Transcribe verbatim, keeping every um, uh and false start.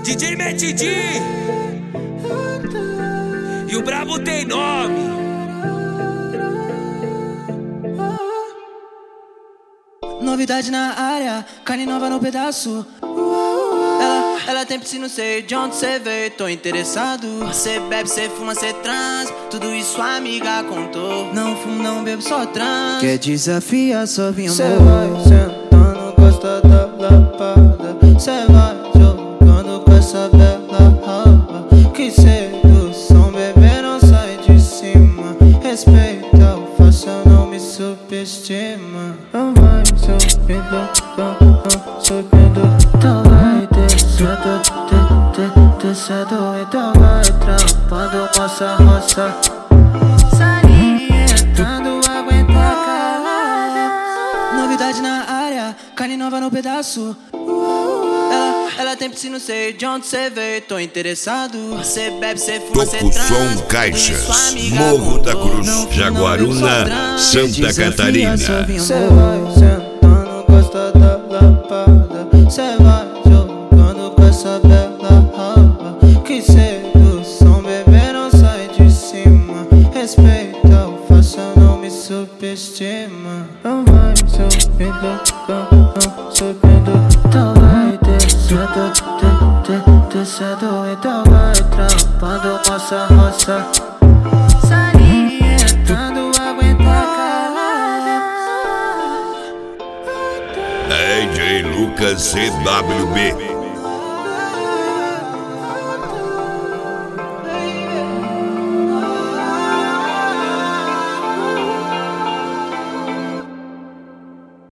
D J Matt D e o brabo tem nome. Novidade na área, carne nova no pedaço. Ela, ela tem piscina, sei de onde cê veio, tô interessado. Cê bebe, cê fuma, cê trans, tudo isso a amiga contou. Não fumo, não bebo, só trans. Quer desafiar, só vinha cê vai sentando, gosta da lapada. Cê vai jogando com essa bela raba. Que sedução, bebê, não sai de cima. Respeita o faça, não me subestima. Não vai subindo, subindo, então vai descendo, descendo, então vai trampando nossa roça. Salientando, aguenta calada. Novidade na área, carne nova no pedaço. Ela, ela tem piscina, sei de onde cê veio, tô interessado. Cê bebe, cê fuma, cê Toco trans, Som Caixas, Morro da Cruz, Jaguaruna, Santa Catarina. Cê vai sentando, gosta da lapada. Cê vai jogando com essa bela raba. Que sedução, bebê, não sai de cima. Respeita o faça, não me subestima. Não vai subindo, subindo, então vai descendo, descendo, então vai trampando nossa roça. Salientando, aguenta calada. D J Lucas C W B.